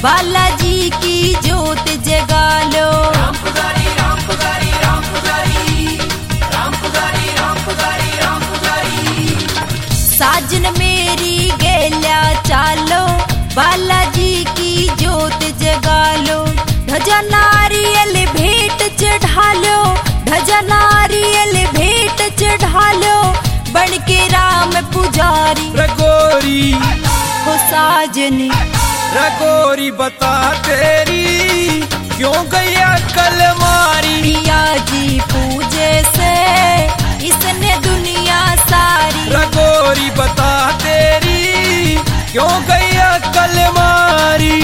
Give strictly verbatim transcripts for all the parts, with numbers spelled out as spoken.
बालाजी की जोत जगा लो। राम पुजारी राम पुजारी राम पुजारी राम पुजारी राम पुजारी राम पुजारी। साजन मेरी गेल्या चालो, बालाजी की जोत जगा लो। ध्वजा नारियल भेंट चढ़ालो, ध्वजा नारियल भेंट चढ़ालो, बन के राम पुजारी। रगोरी हो साजन रगोरी बता तेरी क्यों गया कल मारी। पिया जी पूजे से इसने दुनिया सारी। रगोरी बता तेरी क्यों गया कल मारी।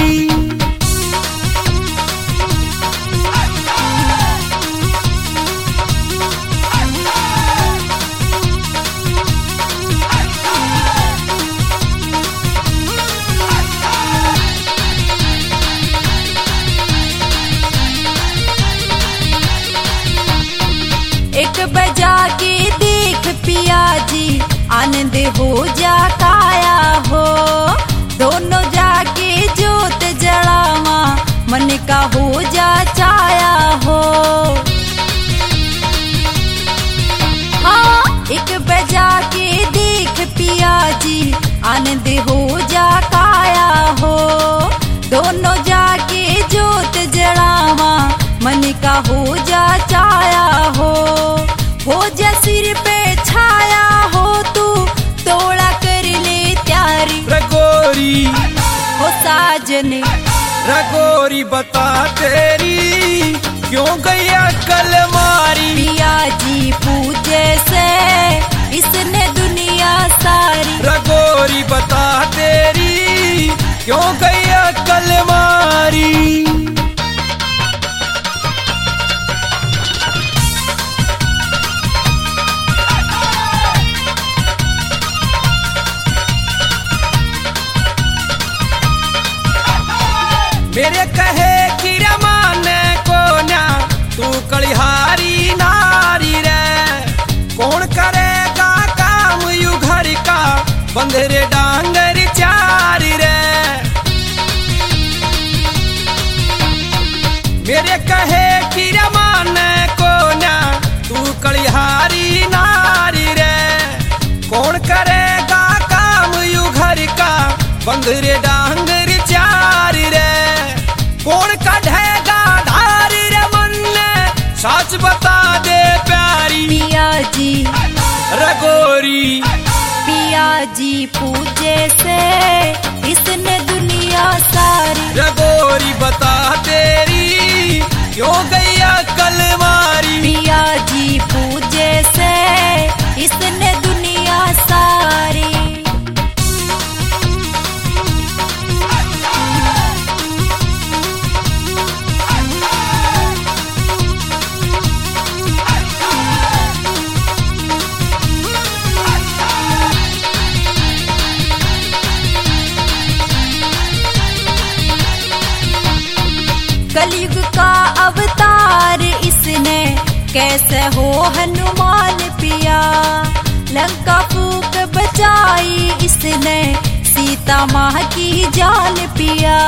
एक बजा के देख पिया जी, आनंद हो जा काया हो। दोनों जाके जोत जलावा, मन का हो जा चाया हो। हाँ एक बजा के देख पिया जी, आनंद हो जा काया हो। दोनों जाके जोत जलावा, मन का हो जा चाया हो। हो जा सिर पे छाया हो तू, तोड़ा कर ले त्यारी। रगोरी हो साजन रगोरी बता तेरी क्यों गया कल मारी। पिया जी पूजे से इसने दुनिया सारी। रगोरी बता तेरी क्यों गया कल मारी। मेरे कहे कि रमाने को ना तू कलिहारी नारी रे। कौन करेगा काम यू घर का, बंधरे डांगर चारी रे। मेरे कहे कि रमाने को ना तू कलिहारी नारी रे। कौन करेगा काम यू घर का, बंधरे डांगर चारी रे। कौन कढ़ेगा धारी रे मन ने, सच बता दे प्यारी। पिया जी रगोरी पिया जी पूजे से इसने दुनिया सारी। रगोरी बता तेरी क्यों गया कल मारी। पिया जी पूजे से इसने दुनिया सारी। कलयुग का अवतार इसने, कैसे हो हनुमान पिया। लंका फूक बचाई इसने, सीता माँ की जान पिया।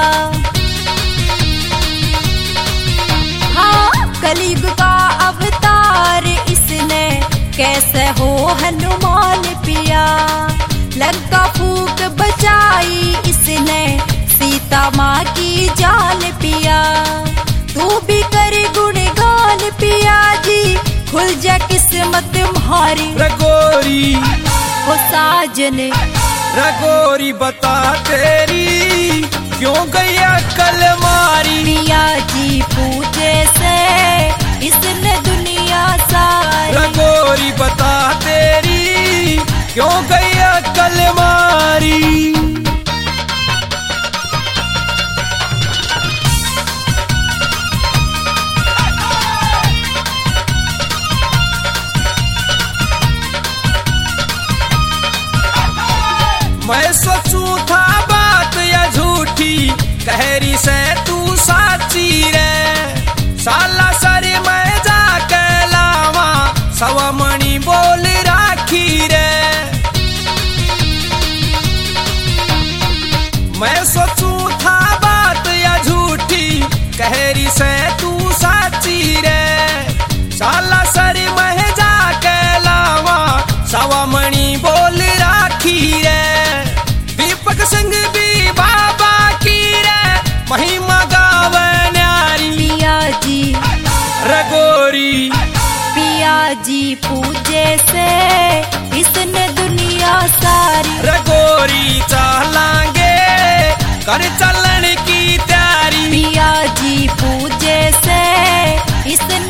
हाँ कलयुग का अवतार इसने, कैसे हो हनुमान पिया। लंका फूक बचाई इसने, सीता माँ की जान पिया। तू भी कर गुणगान पिया जी, खुल जा किस्मत म्हारी। रगोरी हो साजन रगोरी बता तेरी क्यों गया कल मारी। पिया जी पूजे से इसने दुनिया सारी। रगोरी बता तेरी क्यों गया कल मारी। मैं सोचूं था बात या झूठी, कहरी से तू साची रे। साला सर मैं जाके लावा, सवा मणि बोल राखी रे। जी पूजे से इसने दुनिया सारी। रगोरी चलांगे कर चलन की तैयारी। पिया जी पूजे से इसने